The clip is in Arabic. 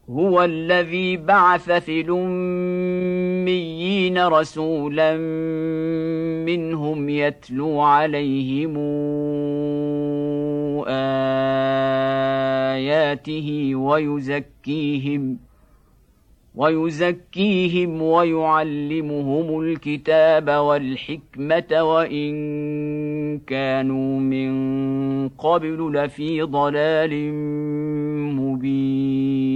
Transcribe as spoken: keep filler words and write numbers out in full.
هو الذي بعث في الأميين رسولا منهم يتلو عليهم آياته ويزكيهم ويزكيهم ويعلمهم الكتاب والحكمة وإن كانوا من قبل لفي ضلال مبين.